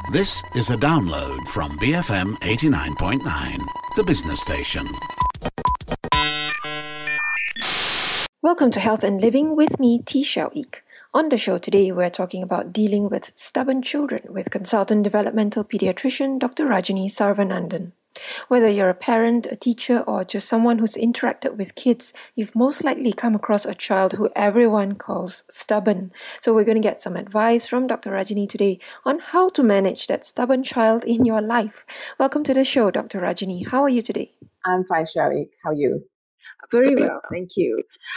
This is a download from BFM 89.9, the business station. Welcome to Health and Living with me, T. Xiao Ik. On the show today, we're talking about dealing with stubborn children with consultant developmental pediatrician Dr. Rajini Sarvanandan. Whether you're a parent, a teacher, or just someone who's interacted with kids, you've most likely come across a child who everyone calls stubborn. So we're going to get some advice from Dr. Rajini today on how to manage that stubborn child in your life. Welcome to the show, Dr. Rajini. How are you today? I'm fine, Xiao Ik. How are you? Very well, thank you.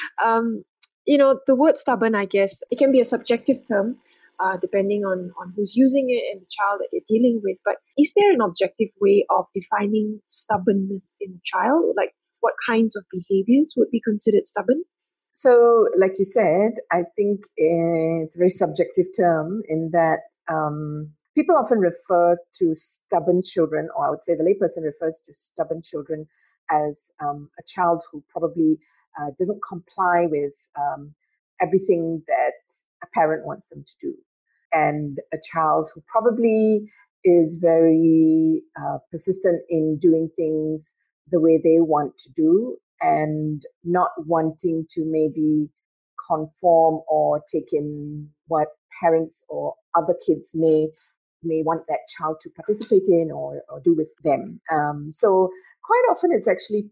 The word stubborn, I guess, it can be a subjective term, depending on who's using it and the child that you're dealing with. But is there an objective way of defining stubbornness in a child? Like, what kinds of behaviors would be considered stubborn? So, like you said, I think it's a very subjective term in that people often refer to stubborn children, or I would say the layperson refers to stubborn children as a child who probably doesn't comply with everything that a parent wants them to do. And a child who probably is very persistent in doing things the way they want to do and not wanting to maybe conform or take in what parents or other kids may want that child to participate in or do with them. So quite often it's actually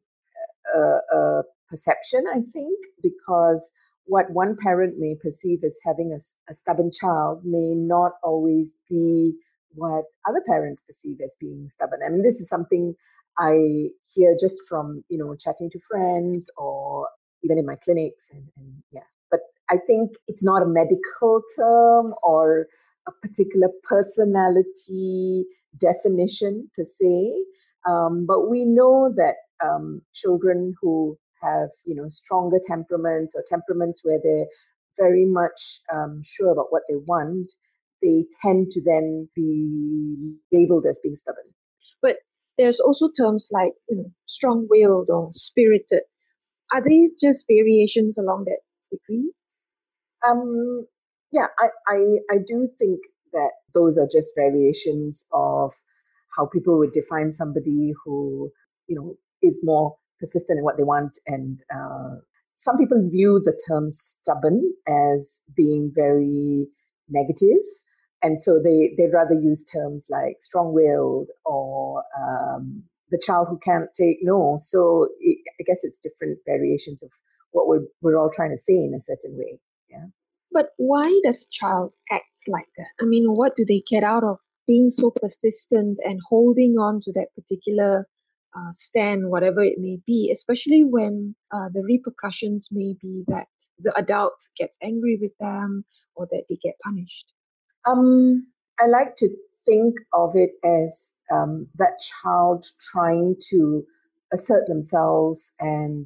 a perception, I think, because what one parent may perceive as having a stubborn child may not always be what other parents perceive as being stubborn. I mean, this is something I hear just from, chatting to friends or even in my clinics and yeah. But I think it's not a medical term or a particular personality definition per se. But we know that children who have, stronger temperaments or temperaments where they're very much sure about what they want, they tend to then be labeled as being stubborn. But there's also terms like, strong-willed or spirited. Are they just variations along that degree? Yeah, I do think that those are just variations of how people would define somebody who, is more persistent in what they want. And some people view the term stubborn as being very negative. And so they'd rather use terms like strong-willed or the child who can't take no. So I guess it's different variations of what we're all trying to say in a certain way. Yeah. But why does a child act like that? I mean, what do they get out of being so persistent and holding on to that particular stand, whatever it may be, especially when the repercussions may be that the adult gets angry with them or that they get punished? I like to think of it as that child trying to assert themselves and,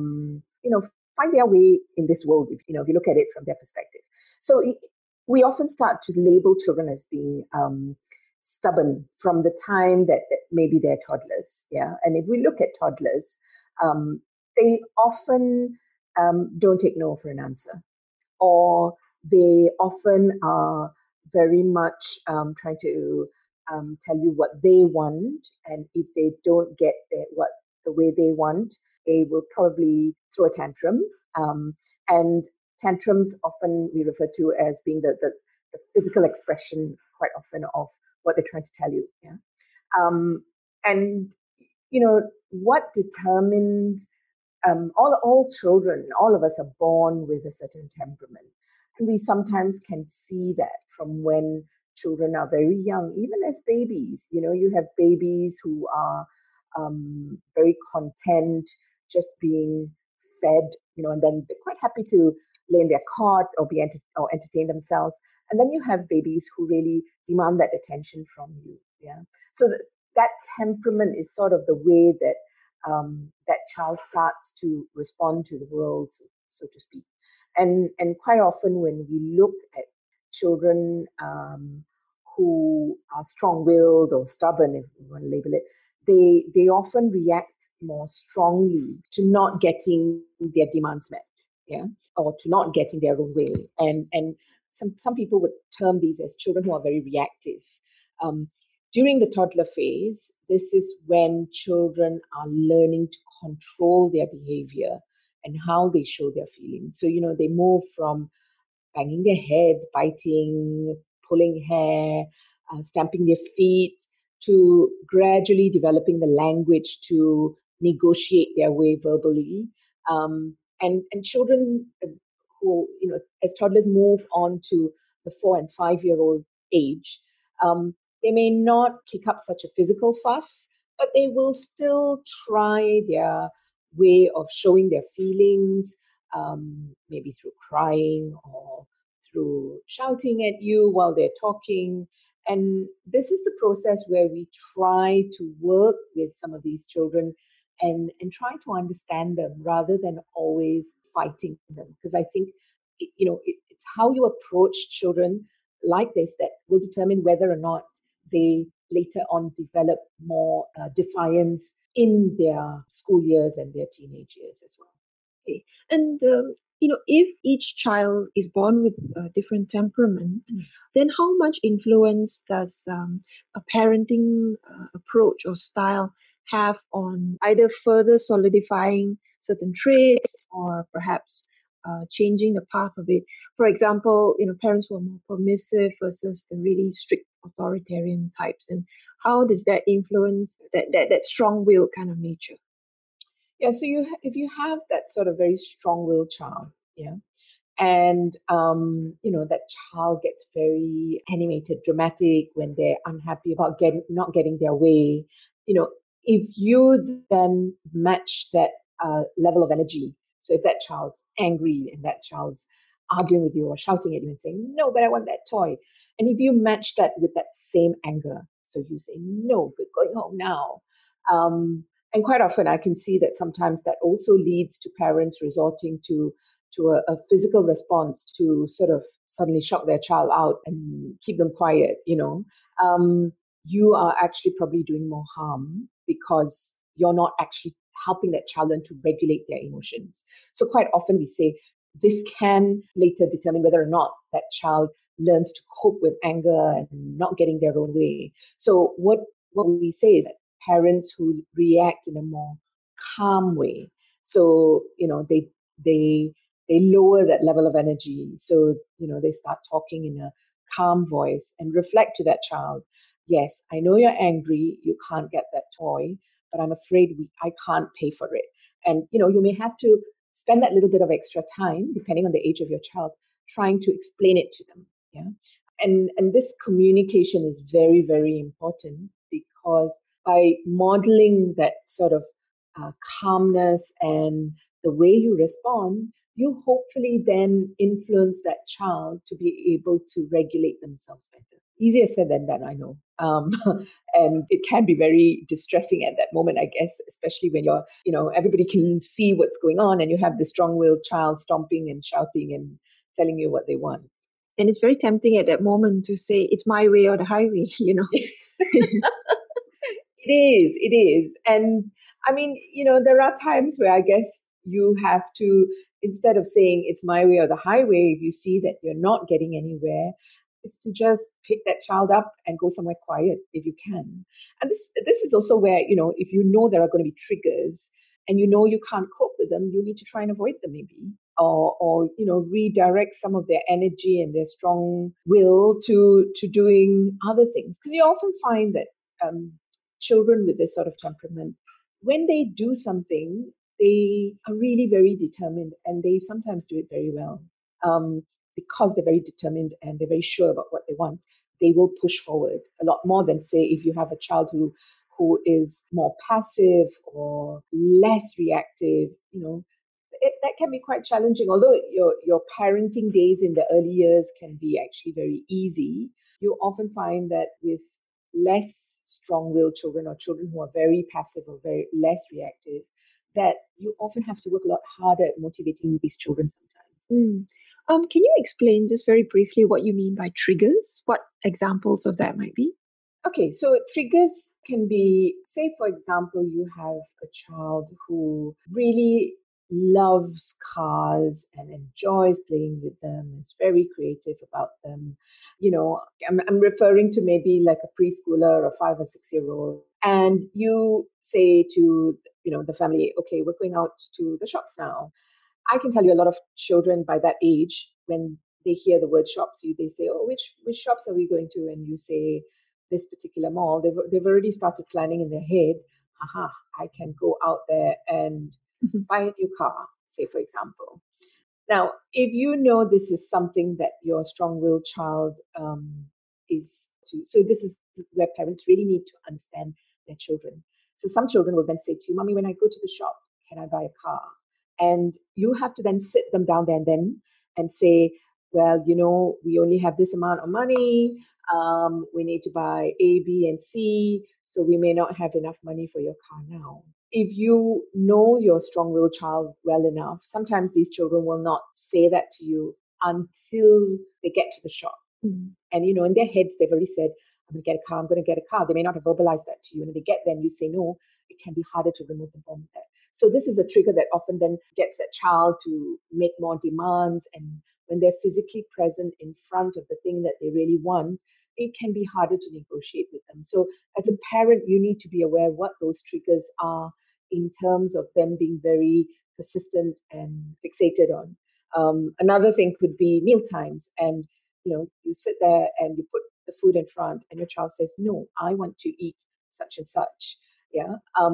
find their way in this world, if you look at it from their perspective. So we often start to label children as being stubborn from the time that maybe they're toddlers. Yeah. And if we look at toddlers, they often don't take no for an answer, or they often are very much trying to tell you what they want. And if they don't get the way they want, they will probably throw a tantrum. And tantrums often we refer to as being the physical expression quite often of what they're trying to tell you. Yeah. And, what determines all children, all of us are born with a certain temperament. And we sometimes can see that from when children are very young, even as babies. You have babies who are very content just being fed, and then they're quite happy to lay in their cot or or entertain themselves. And then you have babies who really demand that attention from you. Yeah. So that temperament is sort of the way that that child starts to respond to the world, so to speak. And quite often when we look at children who are strong-willed or stubborn, if you want to label it, they often react more strongly to not getting their demands met, yeah, or to not getting their own way. And some people would term these as children who are very reactive. During the toddler phase, this is when children are learning to control their behavior and how they show their feelings. So, they move from banging their heads, biting, pulling hair, stamping their feet, to gradually developing the language to negotiate their way verbally. And children who, as toddlers move on to the 4 and 5 year old age, they may not kick up such a physical fuss, but they will still try their way of showing their feelings, maybe through crying or through shouting at you while they're talking. And this is the process where we try to work with some of these children and try to understand them rather than always fighting them. Because I think, it's how you approach children like this that will determine whether or not they later on develop more defiance in their school years and their teenage years as well. Okay. And if each child is born with a different temperament, then how much influence does a parenting approach or style have on either further solidifying certain traits or perhaps changing the path of it? For example, parents who are more permissive versus the really strict authoritarian types, and how does that influence that strong-willed kind of nature? Yeah, so if you have that sort of very strong-willed child, yeah, and that child gets very animated, dramatic when they're unhappy about not getting their way, if you then match that level of energy, so if that child's angry and that child's arguing with you or shouting at you and saying, no, but I want that toy, and if you match that with that same anger, so you say, no, but going home now, and quite often I can see that sometimes that also leads to parents resorting to a physical response to sort of suddenly shock their child out and keep them quiet, you are actually probably doing more harm because you're not actually helping that child learn to regulate their emotions. So quite often we say this can later determine whether or not that child learns to cope with anger and not getting their own way. So what we say is that parents who react in a more calm way, so they lower that level of energy. So, they start talking in a calm voice and reflect to that child, yes, I know you're angry, you can't get that toy, but I'm afraid I can't pay for it. And, you may have to spend that little bit of extra time, depending on the age of your child, trying to explain it to them. Yeah. And this communication is very, very important because by modeling that sort of calmness and the way you respond, you hopefully then influence that child to be able to regulate themselves better. Easier said than done, I know. And it can be very distressing at that moment, I guess, especially when everybody can see what's going on and you have the strong-willed child stomping and shouting and telling you what they want. And it's very tempting at that moment to say, it's my way or the highway, It is. And I mean, there are times where I guess you have to, instead of saying it's my way or the highway, if you see that you're not getting anywhere, is to just pick that child up and go somewhere quiet if you can. And this is also where, if you know there are going to be triggers and you can't cope with them, you need to try and avoid them maybe. Or redirect some of their energy and their strong will to doing other things. Because you often find that children with this sort of temperament, when they do something, they are really very determined and they sometimes do it very well. Because they're very determined and they're very sure about what they want, they will push forward a lot more than, say, if you have a child who is more passive or less reactive, that can be quite challenging. Although your parenting days in the early years can be actually very easy, you often find that with less strong-willed children or children who are very passive or very less reactive, that you often have to work a lot harder at motivating these children sometimes. Can you explain just very briefly what you mean by triggers? What examples of that might be? Okay, so triggers can be, say, for example, you have a child who really loves cars and enjoys playing with them, is very creative about them. I'm referring to maybe like a preschooler or 5 or 6 year old. And you say to, the family, okay, we're going out to the shops now. I can tell you a lot of children by that age, when they hear the word shops, they say, oh, which shops are we going to? And you say, this particular mall. They've already started planning in their head, aha, I can go out there and buy a new car, say, for example. Now, if you know this is something that your strong-willed child is to, so this is where parents really need to understand their children. So some children will then say to you, Mommy, when I go to the shop, can I buy a car? And you have to then sit them down there and say, well, we only have this amount of money. We need to buy A, B, and C. So we may not have enough money for your car now. If you know your strong-willed child well enough, sometimes these children will not say that to you until they get to the shop. Mm. And, in their heads, they've already said, I'm going to get a car, I'm going to get a car. They may not have verbalized that to you. And if they get there and you say no, it can be harder to remove them from that. So this is a trigger that often then gets that child to make more demands. And when they're physically present in front of the thing that they really want, it can be harder to negotiate with them. So as a parent, you need to be aware what those triggers are in terms of them being very persistent and fixated on. Another thing could be meal times. And, you sit there and you put the food in front and your child says, no, I want to eat such and such. Yeah.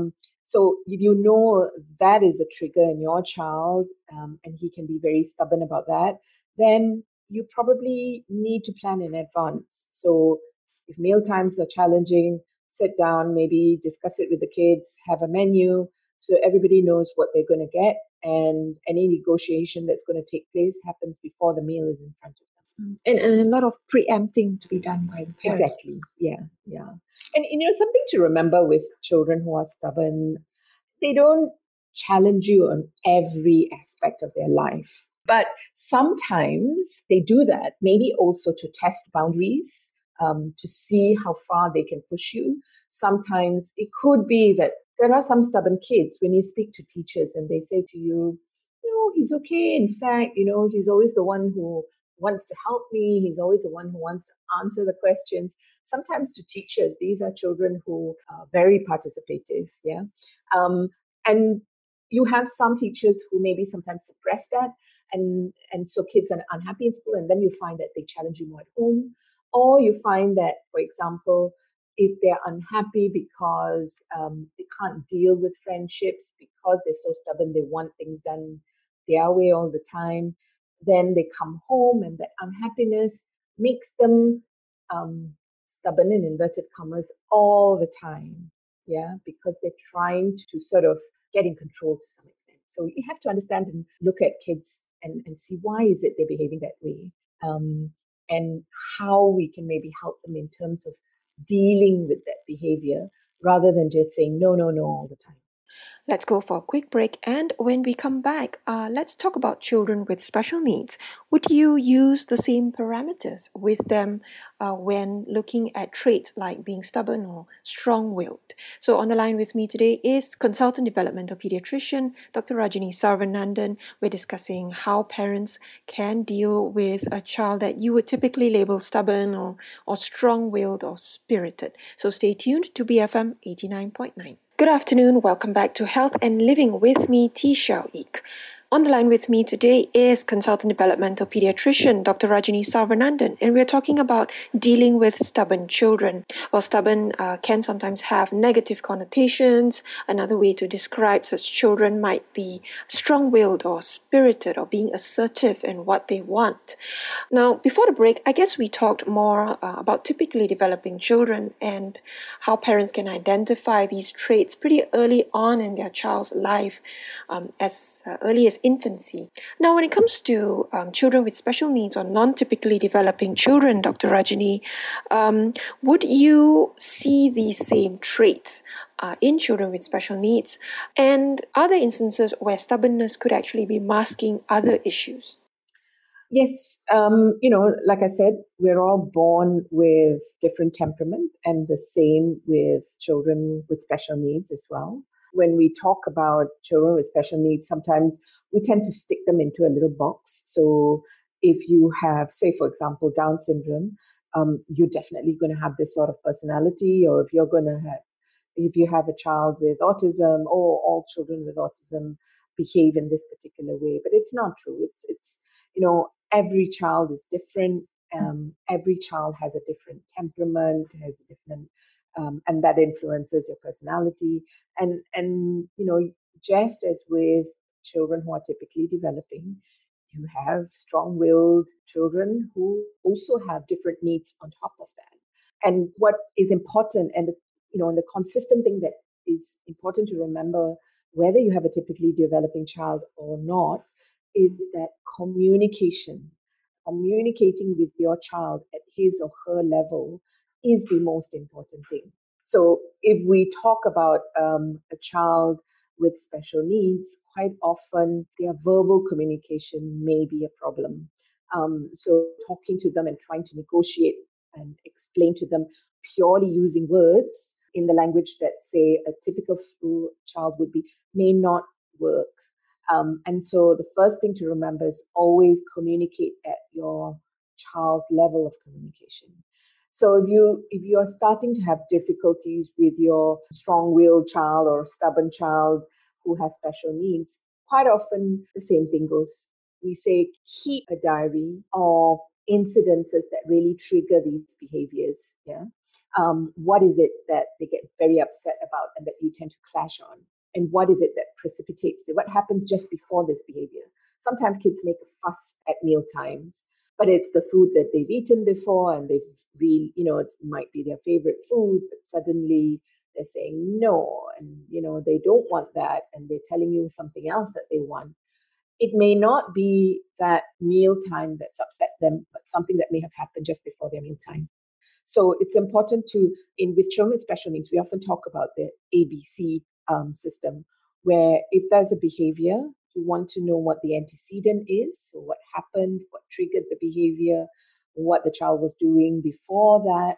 So if you know that is a trigger in your child, and he can be very stubborn about that, then you probably need to plan in advance. So if meal times are challenging, sit down, maybe discuss it with the kids, have a menu so everybody knows what they're going to get, and any negotiation that's going to take place happens before the meal is in front of them. And a lot of preempting to be done by the parents. Exactly. Yeah. And something to remember with children who are stubborn, they don't challenge you on every aspect of their life. But sometimes they do that, maybe also to test boundaries, to see how far they can push you. Sometimes it could be that there are some stubborn kids when you speak to teachers and they say to you, no, he's okay. In fact, he's always the one who wants to help me. He's always the one who wants to answer the questions. Sometimes to teachers, these are children who are very participative. Yeah. And you have some teachers who maybe sometimes suppress that. And so kids are unhappy in school, and then you find that they challenge you more at home. Or you find that, for example, if they're unhappy because they can't deal with friendships, because they're so stubborn, they want things done their way all the time, then they come home and that unhappiness makes them stubborn in inverted commas all the time. Yeah, because they're trying to sort of get in control to some extent. So you have to understand and look at kids and see why is it they're behaving that way, and how we can maybe help them in terms of dealing with that behavior rather than just saying no all the time. Let's go for a quick break, and when we come back, let's talk about children with special needs. Would you use the same parameters with them when looking at traits like being stubborn or strong-willed? So on the line with me today is consultant developmental pediatrician Dr. Rajani Sarvanandan. We're discussing how parents can deal with a child that you would typically label stubborn or strong-willed or spirited. So stay tuned to BFM 89.9. Good afternoon. Welcome back to Health and Living with me, T. Xiao Ik. On the line with me today is consultant developmental pediatrician Dr. Rajani Sarvanandan, and we're talking about dealing with stubborn children. Well, stubborn can sometimes have negative connotations. Another way to describe such children might be strong-willed or spirited or being assertive in what they want. Now, before the break, I guess we talked more about typically developing children and how parents can identify these traits pretty early on in their child's life, as early as infancy. Now, when it comes to children with special needs or non-typically developing children, Dr. Rajani, would you see these same traits in children with special needs? And are there instances where stubbornness could actually be masking other issues? Yes, like I said, we're all born with different temperament, and the same with children with special needs as well. when we talk about children with special needs, sometimes we tend to stick them into a little box. So if you have, say, for example, Down syndrome, you're definitely going to have this sort of personality, or if you have a child with autism, or all children with autism behave in this particular way. But it's not true. It's every child is different. Every child has a different temperament, has a different, and that influences your personality. And just as with children who are typically developing, you have strong-willed children who also have different needs on top of that. And what is important, and the consistent thing that is important to remember, whether you have a typically developing child or not, is that communicating with your child at his or her level is the most important thing. So if we talk about a child with special needs, quite often their verbal communication may be a problem. So talking to them and trying to negotiate and explain to them purely using words in the language that, say, a typical child would be, may not work. And so the first thing to remember is always communicate at your child's level of communication. So if you are starting to have difficulties with your strong-willed child or stubborn child who has special needs, quite often the same thing goes. We say keep a diary of incidences that really trigger these behaviors. Yeah. What is it that they get very upset about and that you tend to clash on? And what is it that precipitates it? What happens just before this behavior? Sometimes kids make a fuss at meal times, but it's the food that they've eaten before and they've really, it might be their favorite food, but suddenly they're saying no, and, they don't want that, and they're telling you something else that they want. It may not be that mealtime that's upset them, but something that may have happened just before their mealtime. So it's important with children with special needs, we often talk about the ABC system, where if there's a behavior, you want to know what the antecedent is, so what happened, what triggered the behavior, what the child was doing before that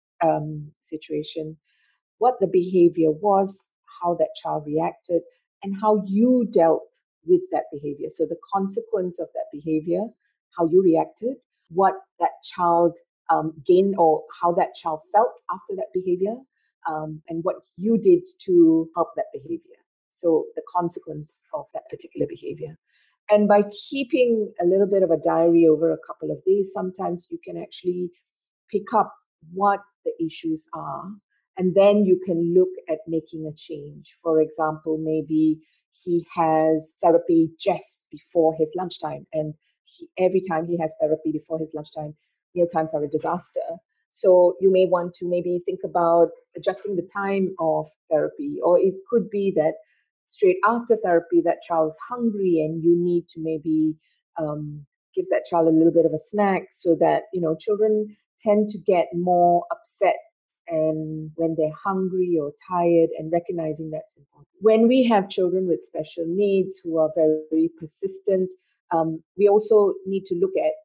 situation, what the behavior was, how that child reacted, and how you dealt with that behavior. So the consequence of that behavior, how you reacted, what that child gained, or how that child felt after that behavior, and what you did to help that behavior. So the consequence of that particular behavior. And by keeping a little bit of a diary over a couple of days, sometimes you can actually pick up what the issues are, and then you can look at making a change. For example, maybe he has therapy just before his lunchtime, and every time he has therapy before his lunchtime, mealtimes are a disaster. So you may want to maybe think about adjusting the time of therapy, or it could be that straight after therapy, that child is hungry and you need to maybe give that child a little bit of a snack, so that, children tend to get more upset and when they're hungry or tired, and recognizing that's important. When we have children with special needs who are very persistent, we also need to look at,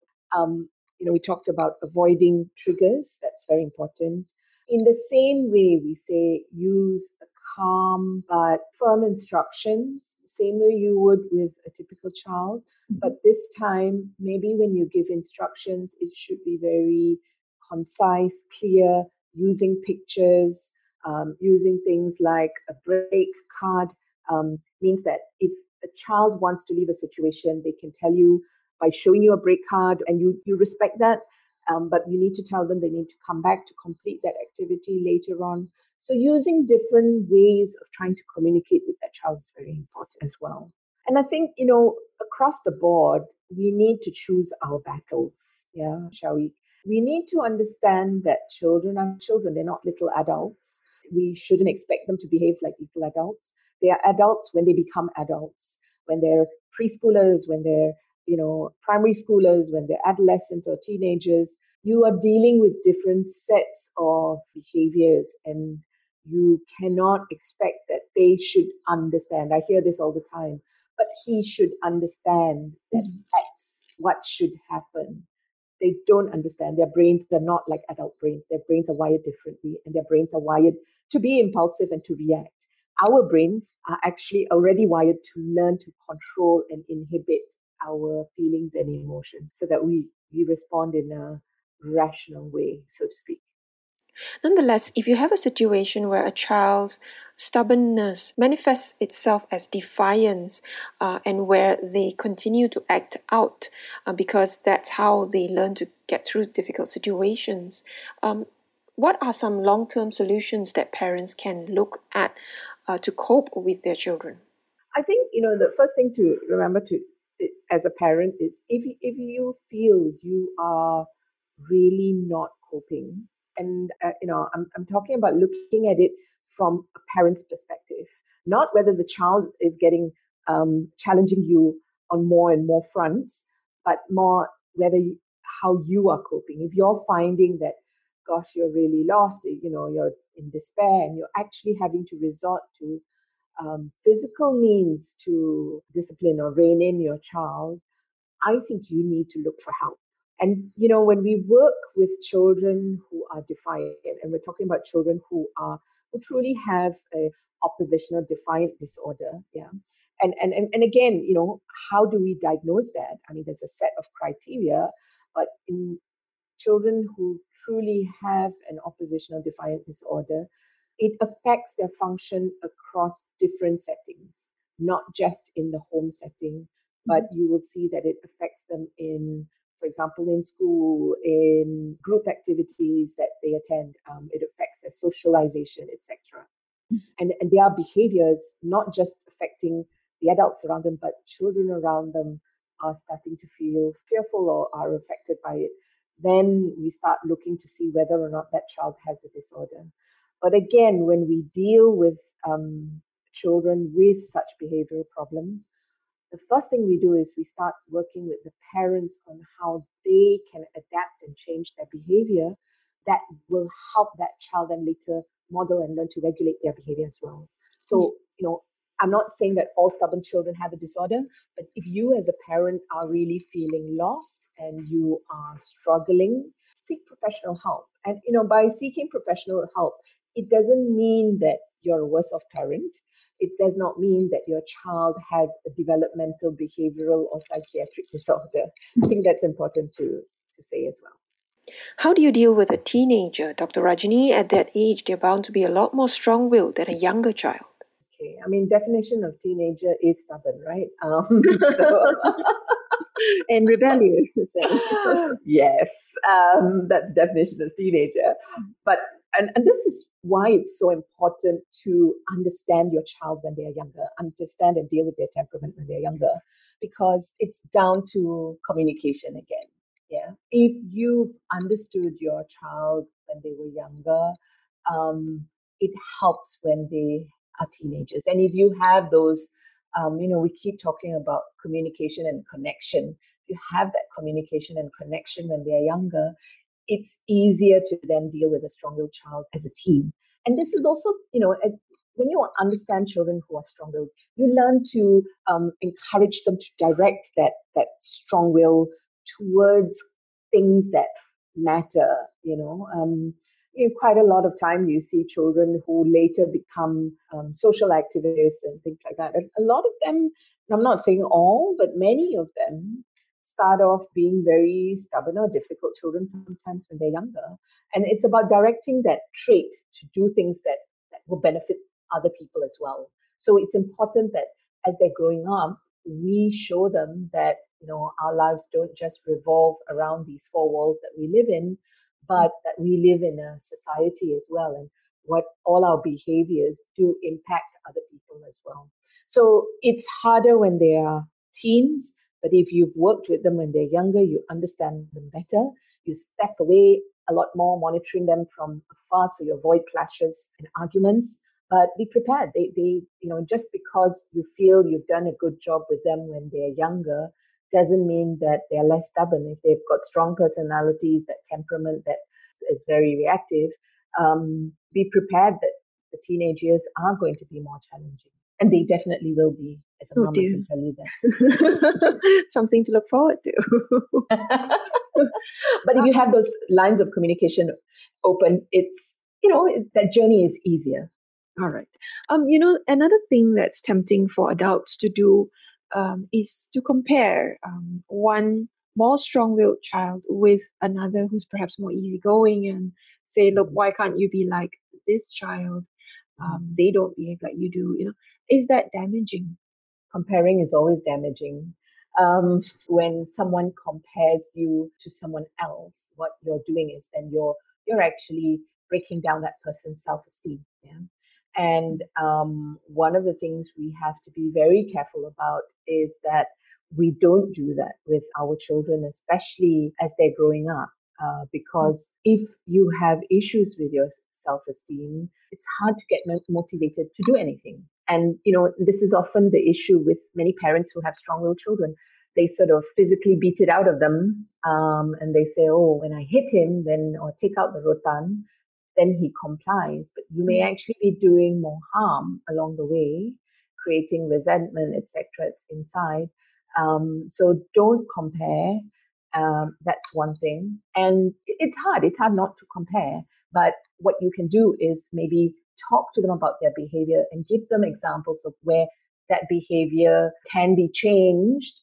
we talked about avoiding triggers. That's very important. In the same way, we say use a calm but firm instructions, the same way you would with a typical child. But this time, maybe when you give instructions, it should be very concise, clear, using pictures, using things like a break card. Means that if a child wants to leave a situation, they can tell you by showing you a break card, and you respect that. But you need to tell them they need to come back to complete that activity later on. So using different ways of trying to communicate with that child is very important as well. And I think, across the board, we need to choose our battles. Yeah, shall we? We need to understand that children are children. They're not little adults. We shouldn't expect them to behave like little adults. They are adults when they become adults, when they're preschoolers, when they're primary schoolers, when they're adolescents or teenagers. You are dealing with different sets of behaviors, and you cannot expect that they should understand. I hear this all the time, but he should understand that that's what should happen. They don't understand. Their brains are not like adult brains. Their brains are wired differently, and their brains are wired to be impulsive and to react. our brains are actually already wired to learn to control and inhibit our feelings and emotions so that we respond in a rational way, so to speak. Nonetheless, if you have a situation where a child's stubbornness manifests itself as defiance and where they continue to act out because that's how they learn to get through difficult situations, what are some long-term solutions that parents can look at to cope with their children? I think, the first thing to remember as a parent is if you feel you are really not coping, and I'm talking about looking at it from a parent's perspective, not whether the child is getting challenging you on more and more fronts, but more whether how you are coping. If you're finding that, gosh, you're really lost, you're in despair, and you're actually having to resort to physical means to discipline or rein in your child, I think you need to look for help. And, when we work with children who are defiant, and we're talking about children who truly have a oppositional defiant disorder, yeah. And again, how do we diagnose that? I mean, there's a set of criteria, but in children who truly have an oppositional defiant disorder, it affects their function across different settings, not just in the home setting, but you will see that it affects them in, for example, in school, in group activities that they attend. It affects their socialization, etc. And their behaviors, not just affecting the adults around them, but children around them are starting to feel fearful or are affected by it. Then we start looking to see whether or not that child has a disorder. But again, when we deal with children with such behavioral problems, the first thing we do is we start working with the parents on how they can adapt and change their behavior that will help that child then later model and learn to regulate their behavior as well. So, I'm not saying that all stubborn children have a disorder, but if you as a parent are really feeling lost and you are struggling, seek professional help. And, by seeking professional help, it doesn't mean that you're a worse off parent. It does not mean that your child has a developmental, behavioral, or psychiatric disorder. I think that's important to say as well. How do you deal with a teenager, Dr. Rajini? At that age, they're bound to be a lot more strong-willed than a younger child. Okay, I mean, definition of teenager is stubborn, right? And rebellious. Yes, that's definition of teenager. But and this is why it's so important to understand your child when they're younger, understand and deal with their temperament when they're younger, because it's down to communication again. Yeah, if you've understood your child when they were younger, it helps when they are teenagers. And if you have those, we keep talking about communication and connection. If you have that communication and connection when they're younger, it's easier to then deal with a strong-willed child as a teen. And this is also, when you understand children who are strong-willed, you learn to encourage them to direct that strong will towards things that matter. Quite a lot of time you see children who later become social activists and things like that. And a lot of them, I'm not saying all, but many of them start off being very stubborn or difficult children sometimes when they're younger. And it's about directing that trait to do things that will benefit other people as well. So it's important that as they're growing up, we show them that, our lives don't just revolve around these four walls that we live in, but that we live in a society as well. And what all our behaviors do impact other people as well. So it's harder when they are teens, but if you've worked with them when they're younger, you understand them better. You step away a lot more, monitoring them from afar so you avoid clashes and arguments. But be prepared. They just because you feel you've done a good job with them when they're younger doesn't mean that they're less stubborn. If they've got strong personalities, that temperament that is very reactive, be prepared that the teenage years are going to be more challenging. And they definitely will be. As a mom, I can tell you that. Something to look forward to. But if you have those lines of communication open, it's, that journey is easier. All right. Another thing that's tempting for adults to do is to compare one more strong-willed child with another who's perhaps more easygoing and say, look, why can't you be like this child? They don't behave like you do. Is that damaging? Comparing is always damaging. When someone compares you to someone else, what you're doing is then you're actually breaking down that person's self-esteem. Yeah. And one of the things we have to be very careful about is that we don't do that with our children, especially as they're growing up. Because if you have issues with your self-esteem, it's hard to get motivated to do anything. And, this is often the issue with many parents who have strong-willed children. They sort of physically beat it out of them. And they say, oh, when I hit him, then, or take out the rotan, then he complies. But you may actually be doing more harm along the way, creating resentment, etc. It's inside. So don't compare. That's one thing. And it's hard. It's hard not to compare. But what you can do is maybe talk to them about their behavior and give them examples of where that behavior can be changed,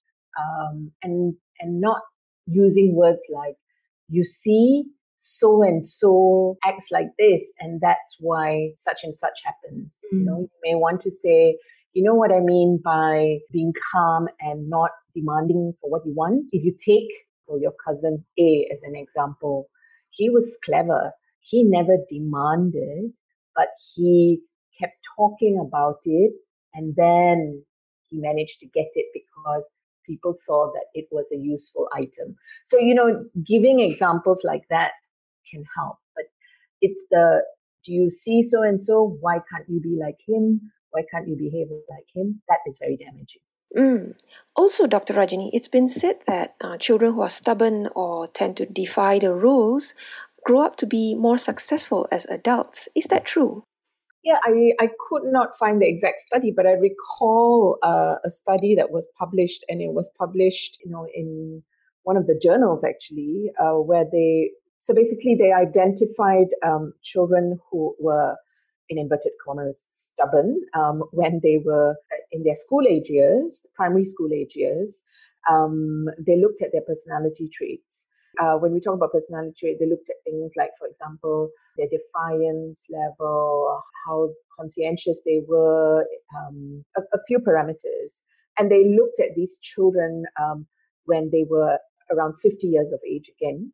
and not using words like, you see, so and so acts like this, and that's why such and such happens. You may want to say, you know what I mean by being calm and not demanding for what you want. If you take your cousin A as an example, he was clever. He never demanded, but he kept talking about it, and then he managed to get it because people saw that it was a useful item. So, giving examples like that can help. But it's do you see so and so? Why can't you be like him? Why can't you behave like him? That is very damaging. Also, Dr. Rajani, it's been said that children who are stubborn or tend to defy the rules grow up to be more successful as adults. Is that true? Yeah, I could not find the exact study, but I recall a study that was published, and it was published, in one of the journals actually, where so basically they identified children who were, in inverted commas, stubborn when they were in their school age years, primary school age years. They looked at their personality traits. When we talk about personality trait, they looked at things like, for example, their defiance level, how conscientious they were, a few parameters. And they looked at these children when they were around 50 years of age again.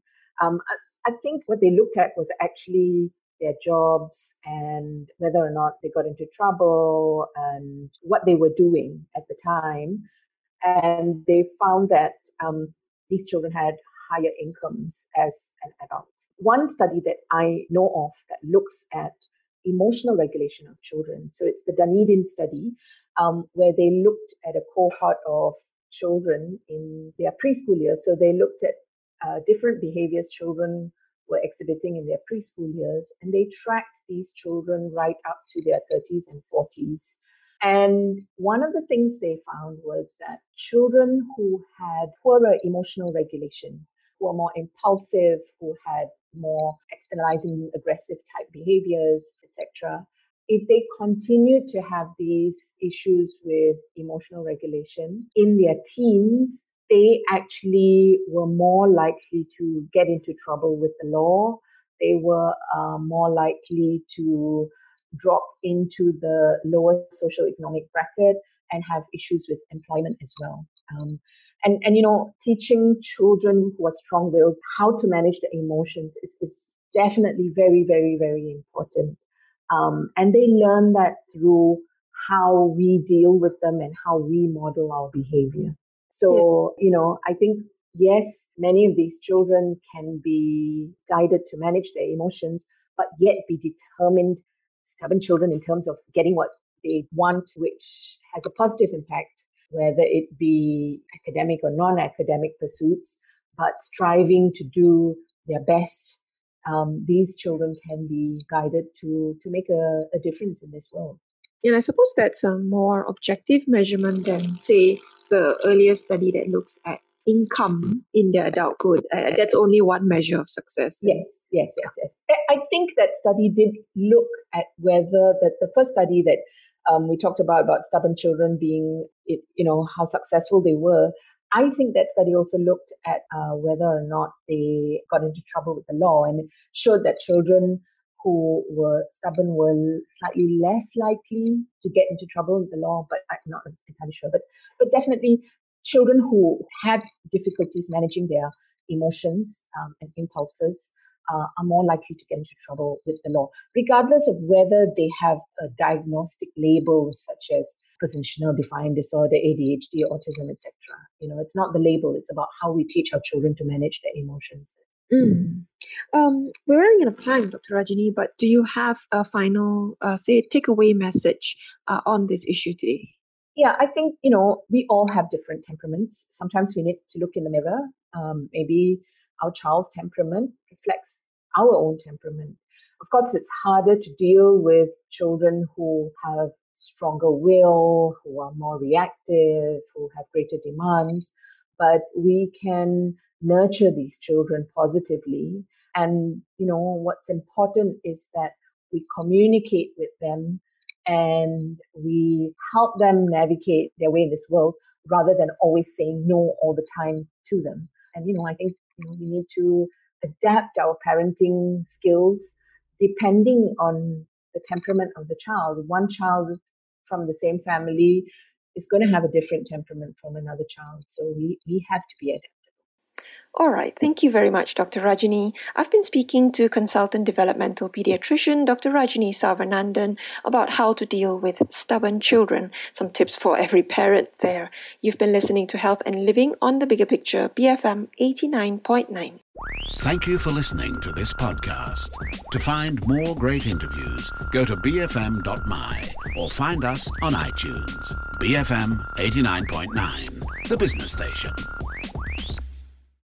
I think what they looked at was actually their jobs and whether or not they got into trouble and what they were doing at the time. And they found that these children had higher incomes as an adult. One study that I know of that looks at emotional regulation of children, so it's the Dunedin study, where they looked at a cohort of children in their preschool years. So they looked at different behaviors children were exhibiting in their preschool years, and they tracked these children right up to their 30s and 40s. And one of the things they found was that children who had poorer emotional regulation, who were more impulsive, who had more externalizing aggressive type behaviors, etc., if they continued to have these issues with emotional regulation in their teens, they actually were more likely to get into trouble with the law. They were more likely to drop into the lower socioeconomic bracket and have issues with employment as well. And teaching children who are strong-willed how to manage their emotions is definitely very, very, very important. And they learn that through how we deal with them and how we model our behavior. So, I think, yes, many of these children can be guided to manage their emotions, but yet be determined, stubborn children in terms of getting what they want, which has a positive impact, whether it be academic or non-academic pursuits, but striving to do their best. These children can be guided to make a difference in this world. And I suppose that's a more objective measurement than, say, the earlier study that looks at income in their adulthood. That's only one measure of success. Yes. I think that study did look at whether the first study that we talked about stubborn children being, how successful they were. I think that study also looked at whether or not they got into trouble with the law, and it showed that children who were stubborn were slightly less likely to get into trouble with the law, but I'm not entirely sure. But definitely children who had difficulties managing their emotions and impulses are more likely to get into trouble with the law, regardless of whether they have a diagnostic label such as oppositional defiant disorder, ADHD, autism, etc. It's not the label, it's about how we teach our children to manage their emotions. We're running out of time, Dr. Rajini, but do you have a final, takeaway message on this issue today? Yeah, I think, we all have different temperaments. Sometimes we need to look in the mirror. Maybe our child's temperament reflects our own temperament. Of course, it's harder to deal with children who have stronger will, who are more reactive, who have greater demands, but we can nurture these children positively. And, what's important is that we communicate with them and we help them navigate their way in this world rather than always saying no all the time to them. And, I think we need to adapt our parenting skills depending on the temperament of the child. One child from the same family is going to have a different temperament from another child. So we have to be adaptable. All right. Thank you very much, Dr. Rajini. I've been speaking to consultant developmental pediatrician Dr. Rajini Sarvanandan about how to deal with stubborn children. Some tips for every parent there. You've been listening to Health and Living on The Bigger Picture, BFM 89.9. Thank you for listening to this podcast. To find more great interviews, go to bfm.my or find us on iTunes. BFM 89.9, the business station.